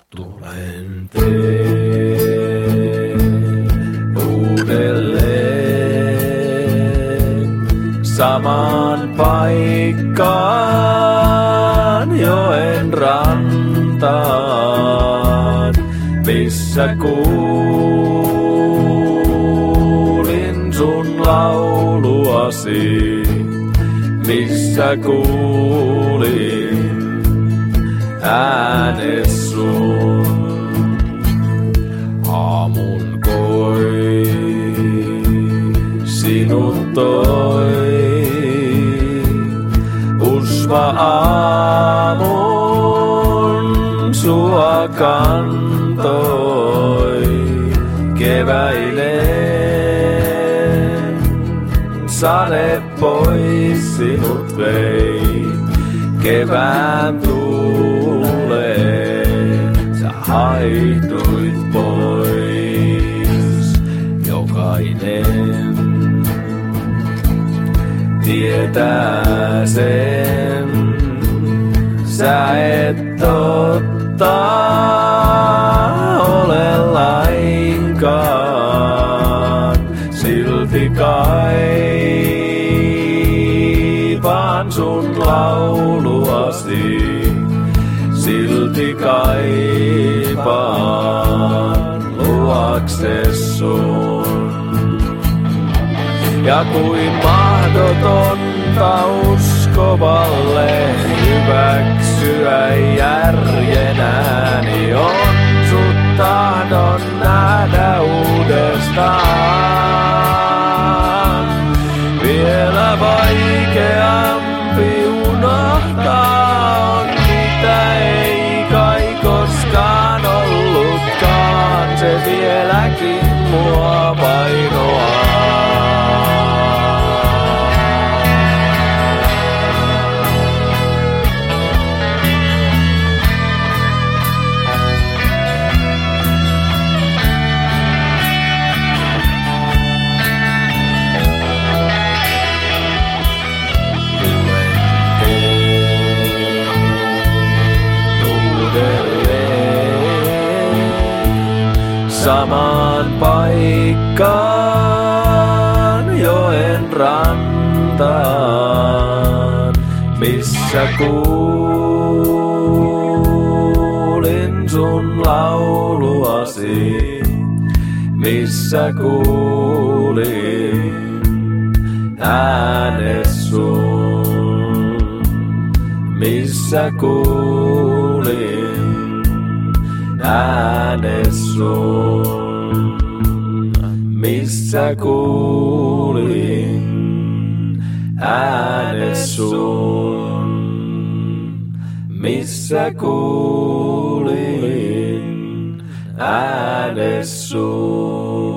Tulen teen uudelleen samaan paikkaan joen rantaan, missä kuulin sun lauluasi, missä kuulin äänes sun. Aamun koi sinut toi, usva aamun sua kantoi. Keväilen sade pois sinut vei, kevään tuuleen sä haihduit pois. Jokainen tietää sen, sä et totta ole lainkaan, silti kaipaan sun lauluasi, silti kaipaan luokses sun. Ja kuin mahdotonta uskovalle hyväksyä järjenääni on, sut tahdon nähdä uudestaan. Vielä vaikeampi unohtaa on, mitä ei kai koskaan ollutkaan, se vieläkin mua painoaa. Samaan paikkaan joen rantaan, missä kuulin sun lauluasi, missä kuulin äänes sun, missä kuulin äänes sun, missä kuulin äänes sun, missä kuulin äänes sun.